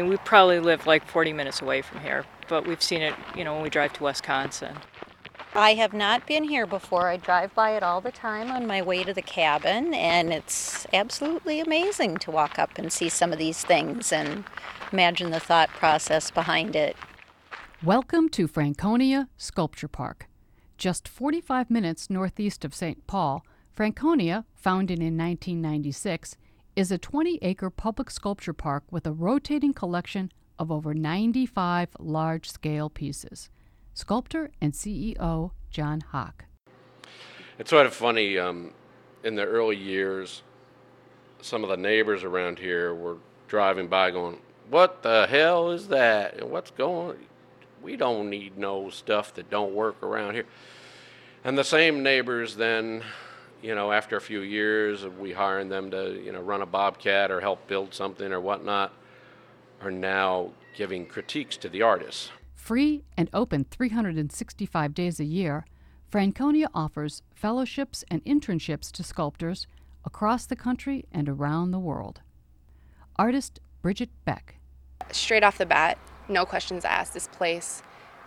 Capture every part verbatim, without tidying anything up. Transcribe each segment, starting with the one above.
We probably live like forty minutes away from here, but we've seen it, you know, when we drive to Wisconsin. I have not been here before. I drive by it all the time on my way to the cabin, and it's absolutely amazing to walk up and see some of these things and imagine the thought process behind it. Welcome to Franconia Sculpture Park. Just forty-five minutes northeast of Saint Paul, Franconia, founded in nineteen ninety-six, is a twenty-acre public sculpture park with a rotating collection of over ninety-five large-scale pieces. Sculptor and C E O John Hock. It's sort of funny, um, in the early years, some of the neighbors around here were driving by going, "What the hell is that? And what's going on? We don't need no stuff that don't work around here." And the same neighbors then, you know, after a few years of we hiring them to, you know, run a Bobcat or help build something or whatnot, are now giving critiques to the artists. Free and open three hundred sixty-five days a year, Franconia offers fellowships and internships to sculptors across the country and around the world. Artist Bridget Beck. Straight off the bat, no questions asked, this place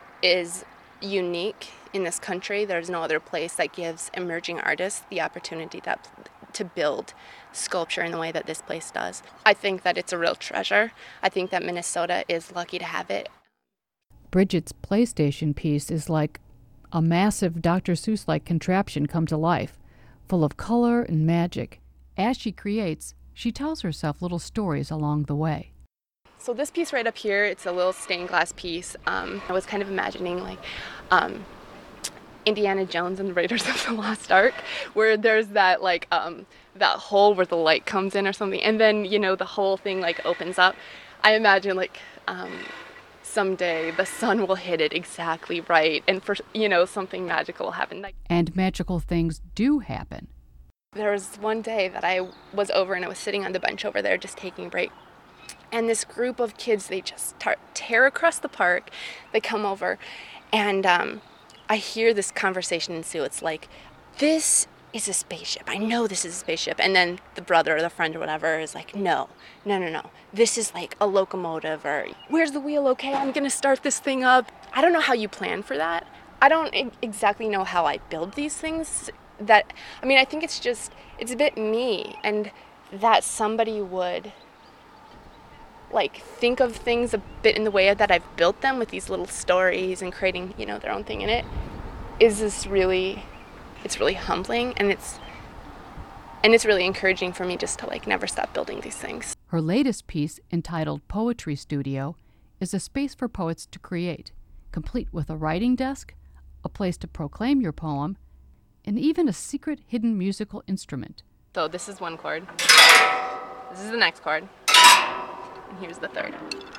is unique in this country. There's no other place that gives emerging artists the opportunity that, to build sculpture in the way that this place does. I think that it's a real treasure. I think that Minnesota is lucky to have it. Bridget's PlayStation piece is like a massive Doctor Seuss-like contraption come to life, full of color and magic. As she creates, she tells herself little stories along the way. So this piece right up here, it's a little stained glass piece. Um, I was kind of imagining like um, Indiana Jones and the Raiders of the Lost Ark, where there's that like um, that hole where the light comes in or something, and then you know the whole thing like opens up. I imagine like um, someday the sun will hit it exactly right, and for you know something magical will happen. Like, and magical things do happen. There was one day that I was over and I was sitting on the bench over there just taking a break. And this group of kids, they just tar- tear across the park. They come over, and um, I hear this conversation ensue. It's like, this is a spaceship. I know this is a spaceship. And then the brother or the friend or whatever is like, no, no, no, no. This is like a locomotive, or where's the wheel? Okay, I'm going to start this thing up. I don't know how you plan for that. I don't e- exactly know how I build these things. That, I mean, I think it's just, it's a bit me, and that somebody would like think of things a bit in the way that I've built them with these little stories and creating, you know, their own thing in it, is this really, it's really humbling, and it's, and it's really encouraging for me just to like never stop building these things. Her latest piece, entitled Poetry Studio, is a space for poets to create, complete with a writing desk, a place to proclaim your poem, and even a secret hidden musical instrument. So this is one chord. This is the next chord. And here's the third.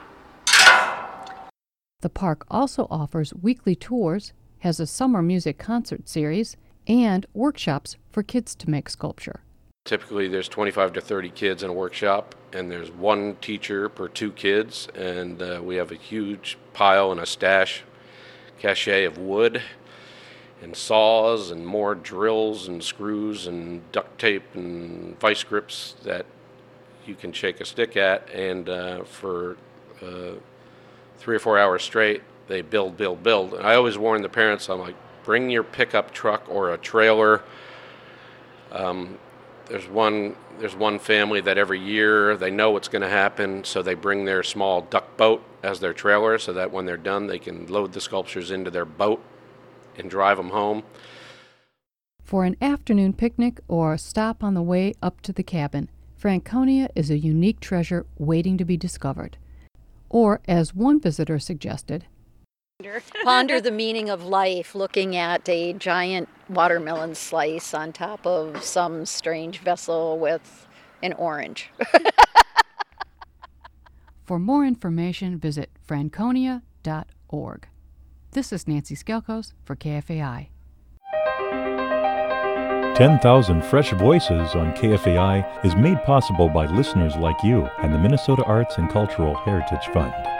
The park also offers weekly tours, has a summer music concert series, and workshops for kids to make sculpture. Typically there's twenty-five to thirty kids in a workshop, and there's one teacher per two kids, and uh, we have a huge pile and a stash, cache of wood and saws and more drills and screws and duct tape and vice grips that you can shake a stick at, and uh, for uh, three or four hours straight, they build, build, build. And I always warn the parents, I'm like, bring your pickup truck or a trailer. Um, there's one there's one family that every year they know what's going to happen, so they bring their small duck boat as their trailer, so that when they're done, they can load the sculptures into their boat and drive them home. For an afternoon picnic or a stop on the way up to the cabin, Franconia is a unique treasure waiting to be discovered. Or, as one visitor suggested, ponder the meaning of life looking at a giant watermelon slice on top of some strange vessel with an orange. For more information, visit franconia dot org. This is Nancy Skelkos for K F A I. ten thousand Fresh Voices on K F A I is made possible by listeners like you and the Minnesota Arts and Cultural Heritage Fund.